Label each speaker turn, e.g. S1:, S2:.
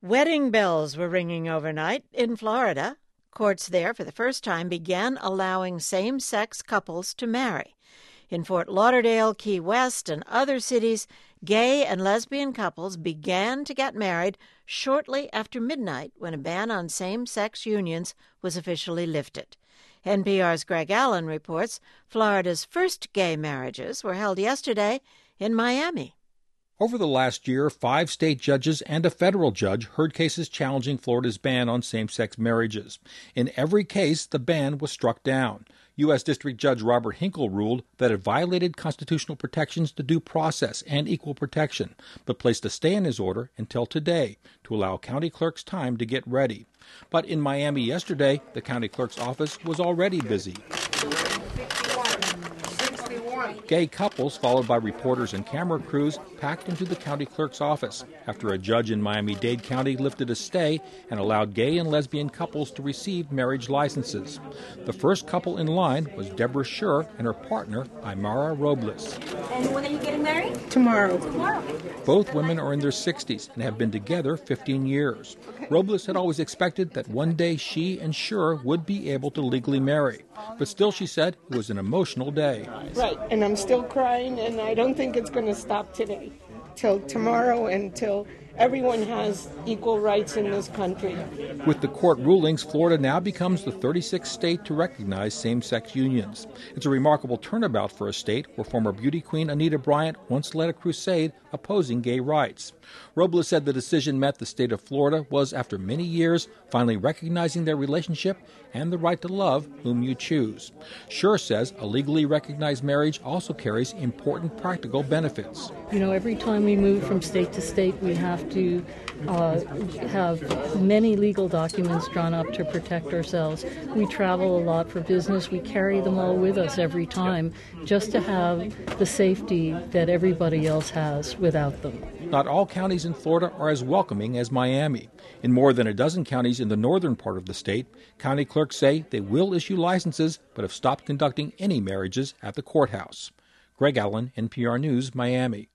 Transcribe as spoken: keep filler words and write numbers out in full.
S1: Wedding bells were ringing overnight in Florida. Courts there, for the first time, began allowing same-sex couples to marry. In Fort Lauderdale, Key West, and other cities, gay and lesbian couples began to get married shortly after midnight when a ban on same-sex unions was officially lifted. N P R's Greg Allen reports Florida's first gay marriages were held yesterday in Miami.
S2: Over the last year, five state judges and a federal judge heard cases challenging Florida's ban on same-sex marriages. In every case, the ban was struck down. U S. District Judge Robert Hinkle ruled that it violated constitutional protections to due process and equal protection, but placed a stay in his order until today to allow county clerks time to get ready. But in Miami yesterday, the county clerk's office was already busy. Gay couples, followed by reporters and camera crews, packed into the county clerk's office after a judge in Miami-Dade County lifted a stay and allowed gay and lesbian couples to receive marriage licenses. The first couple in line was Deborah Schur and her partner, Aymara Robles.
S3: And when are you getting married?
S4: Tomorrow.
S3: Tomorrow.
S2: Both women are in their sixties and have been together fifteen years. Robles had always expected that one day she and Schur would be able to legally marry. But still, she said, it was an emotional day.
S4: Right, and I'm still crying, and I don't think it's going to stop today. Till tomorrow, until everyone has equal rights in this country.
S2: With the court rulings, Florida now becomes the thirty-sixth state to recognize same-sex unions. It's a remarkable turnabout for a state where former beauty queen Anita Bryant once led a crusade opposing gay rights. Robles said the decision meant the state of Florida was, after many years, finally recognizing their relationship and the right to love whom you choose. Schur says a legally recognized marriage also carries important practical benefits.
S5: You know, every time we move from state to state, we have to uh, have many legal documents drawn up to protect ourselves. We travel a lot for business. We carry them all with us every time just to have the safety that everybody else has without them.
S2: Not all counties in Florida are as welcoming as Miami. In more than a dozen counties in the northern part of the state, county clerks say they will issue licenses but have stopped conducting any marriages at the courthouse. Greg Allen, N P R News, Miami.